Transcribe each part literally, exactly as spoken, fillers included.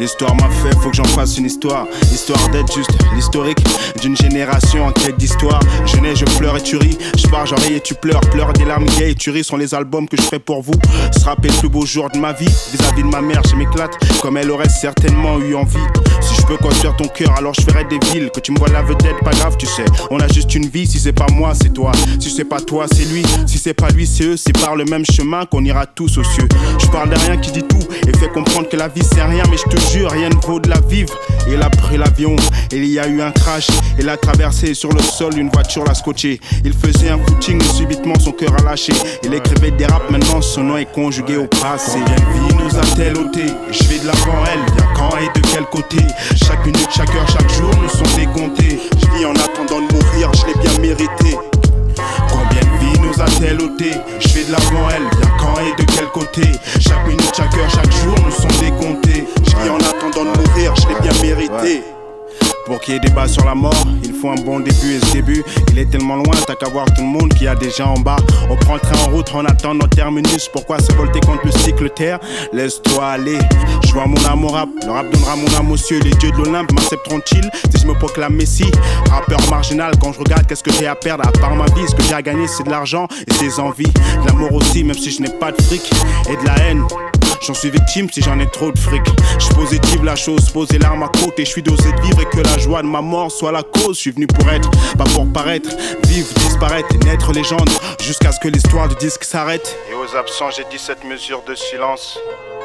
L'histoire m'a fait, faut que j'en fasse une histoire. Histoire d'être juste l'historique d'une génération en quête d'histoire. Je nais, je pleure et tu ris. Je pars, j'en ris et tu pleures. Pleure des larmes gays et tu ris sont les albums que je ferai pour vous. Ce rap est le plus beau jour de ma vie. Vis-à-vis de ma mère, je m'éclate comme elle aurait certainement eu envie. Si je peux construire ton cœur, alors je ferai des villes. Que tu me vois la vedette, pas grave, tu sais. On a juste une vie, si c'est pas moi, c'est toi. Si c'est pas toi, c'est lui. Si c'est pas lui, c'est eux. C'est par le même chemin qu'on ira tous aux cieux. Je parle de rien qui dit tout et fait comprendre que la vie c'est rien. Mais je te jure, rien ne vaut de la vivre. Il a pris l'avion, et il y a eu un crash. Il a traversé sur le sol, une voiture l'a scotché. Il faisait un footing, subitement son cœur a lâché. Il écrivait des raps, maintenant son nom est conjugué au passé. Combien de vie nous a-t-elle ôté? Je vais de l'avant elle, y'a quand et de quel côté? Chaque minute, chaque heure, chaque jour nous sont décomptés. Je vis en attendant de mourir, je l'ai bien mérité. Combien de vie nous a-t-elle ôté? Je vais de l'avant elle, y'a quand et de quel côté? Chaque minute, chaque heure, chaque jour nous sont décomptés. Je vis en attendant de mourir, je l'ai bien mérité. Pour qu'il y ait débat sur la mort, il faut un bon début et ce début, il est tellement loin, t'as qu'à voir tout le monde qui a déjà en bas. On prend le train en route, on attend notre terminus. Pourquoi se volter contre le cycle terre? Laisse-toi aller, je vois mon amour rap. Le rap donnera mon âme aux cieux, les dieux de l'Olympe m'accepteront-ils si je me proclame Messie? Rappeur marginal, quand je regarde, qu'est-ce que j'ai à perdre? À part ma vie, ce que j'ai à gagner c'est de l'argent et des envies. De l'amour aussi, même si je n'ai pas de fric. Et de la haine, j'en suis victime si j'en ai trop de fric. Je positive la chose, pose les larmes à côté. Je suis dosé de vivre et que la joie de ma mort soit la cause. Je suis venu pour être, pas pour paraître. Vivre, disparaître et naître légende jusqu'à ce que l'histoire du disque s'arrête. Et aux absents j'ai dix-sept mesures de silence.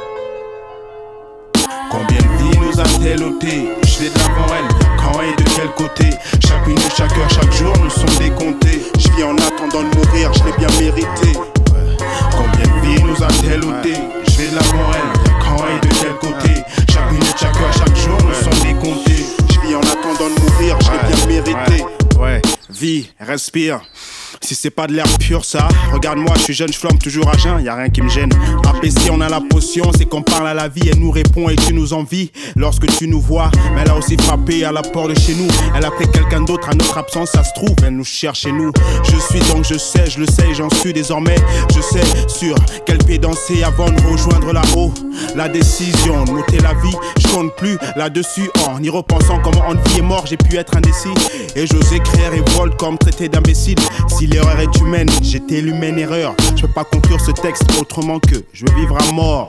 Combien de vies nous a-t-elle ôté? Je vais de l'avant elle, quand et de quel côté? Chaque minute, chaque heure, chaque jour nous sont décomptés. Je vis en attendant de mourir, je l'ai bien mérité. Combien de vies nous a-t-elle ôté? Je vais de l'avant elle, quand et de quel côté? Chaque minute, chaque heure, chaque jour nous sont décomptés. Je vis en attendant de mourir, je l'ai bien mérité. Ouais, ouais, vie, respire. Si c'est pas de l'air pur ça, regarde-moi, je suis jeune, je flamme toujours à jeun, y'a rien qui me gêne. Après si on a la potion, c'est qu'on parle à la vie, elle nous répond et tu nous envies lorsque tu nous vois. Mais elle a aussi frappé à la porte de chez nous. Elle a pris quelqu'un d'autre à notre absence, ça se trouve, elle nous cherche chez nous. Je suis donc je sais, je le sais, j'en suis désormais. Je sais sur quel pied danser avant de rejoindre là-haut. La décision de m'ôter la vie, je compte plus là-dessus. En y repensant comment en vie est mort, j'ai pu être indécis. Et j'ose écrire et volte comme traité d'imbécile. Si l'erreur est humaine, j'étais l'humaine erreur. Je peux pas conclure ce texte autrement que je veux vivre à mort.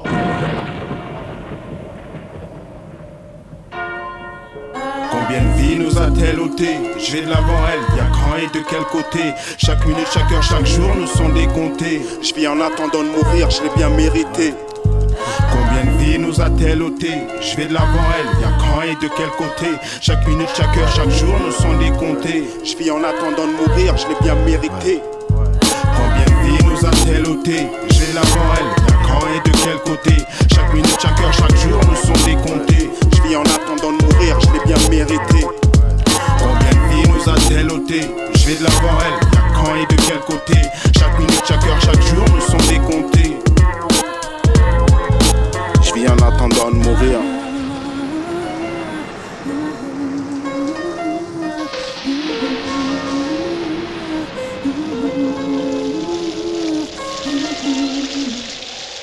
Combien de vies nous a-t-elle ôté? Je vais de l'avant elle, y'a quand et de quel côté? Chaque minute, chaque heure, chaque jour nous sont décomptés. Je vis en attendant de mourir, je l'ai bien mérité. Combien de vies nous a-t-elle ôté? Je vais de l'avant elle, y'a quand et de quel côté? Chaque minute, chaque heure, chaque jour nous sont décomptés. Je vis en attendant de mourir, je l'ai bien mérité. Combien de vies nous a-t-elle ôté? Je vais de l'avant elle, y'a quand et de quel côté? Chaque minute, chaque heure, chaque jour nous sont décomptés. Je vis en attendant de mourir, je l'ai bien mérité. Combien de vies nous a-t-elle ôté? Je vais de l'avant elle, y'a quand et de quel côté?